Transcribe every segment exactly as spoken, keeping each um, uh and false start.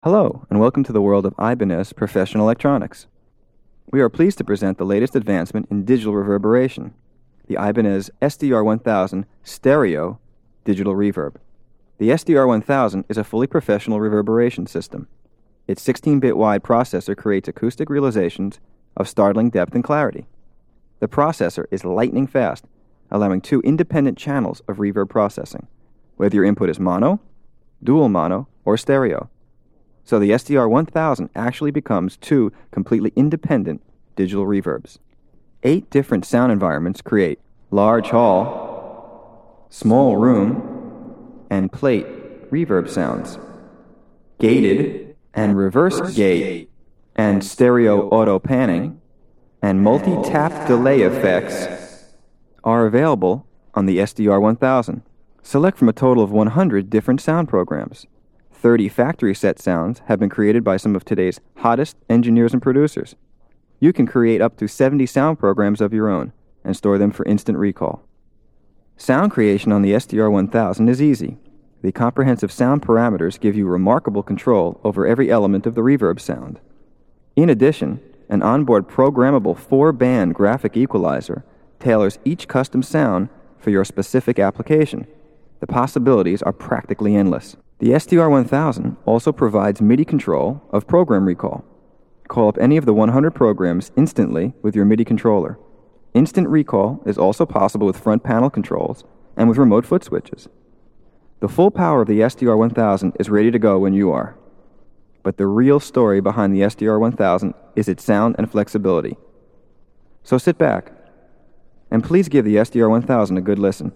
Hello, and welcome to the world of Ibanez Professional Electronics. We are pleased to present the latest advancement in digital reverberation, the Ibanez S D R one thousand Stereo Digital Reverb. The S D R one thousand is a fully professional reverberation system. Its sixteen-bit wide processor creates acoustic realizations of startling depth and clarity. The processor is lightning fast, allowing two independent channels of reverb processing, whether your input is mono, dual mono, or stereo. So the S D R one thousand actually becomes two completely independent digital reverbs. Eight different sound environments create large hall, small room, and plate reverb sounds. Gated and reverse gate, and stereo auto panning, and multi-tap delay effects are available on the S D R one thousand. Select from a total of one hundred different sound programs. thirty factory set sounds have been created by some of today's hottest engineers and producers. You can create up to seventy sound programs of your own and store them for instant recall. Sound creation on the S D R one thousand is easy. The comprehensive sound parameters give you remarkable control over every element of the reverb sound. In addition, an onboard programmable four-band graphic equalizer tailors each custom sound for your specific application. The possibilities are practically endless. The S D R one thousand also provides MIDI control of program recall. Call up any of the one hundred programs instantly with your MIDI controller. Instant recall is also possible with front panel controls and with remote foot switches. The full power of the S D R one thousand is ready to go when you are. But the real story behind the S D R one thousand is its sound and flexibility. So sit back, and please give the S D R one thousand a good listen.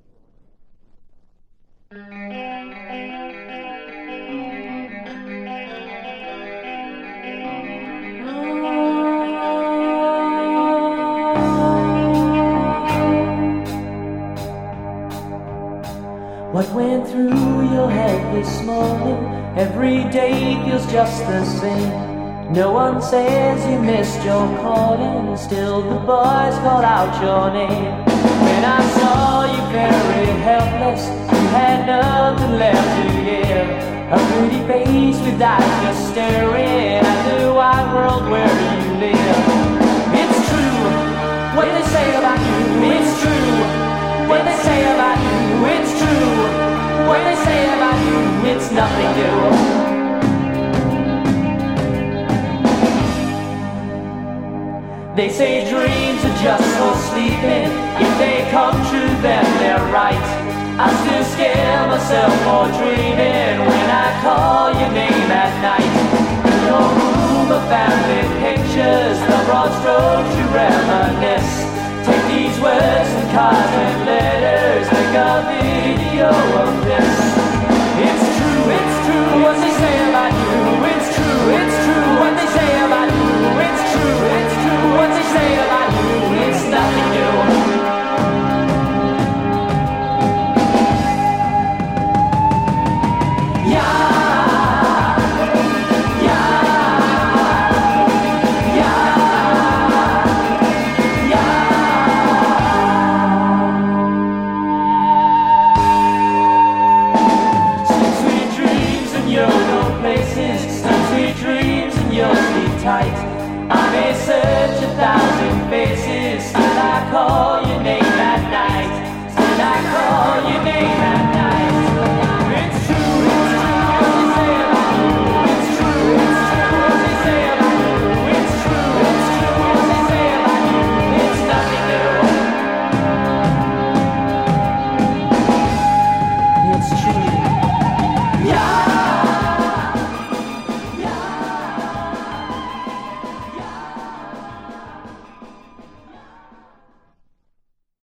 What went through your head this morning? Every day feels just the same. No one says you missed your calling, still the boys call out your name. When I saw you very helpless, you had nothing left to give. A pretty face with eyes just staring at the wide world where you live. It's true what they say about you. It's true what they say about you. It's true what they say about you. It's nothing new. They say dreams are just for sleeping. If they come true, then they're right. I still scare myself for dreaming when I call your name at night. In your room of family pictures, the broad strokes you reminisce. Take these words and cards and letters, make a video of this.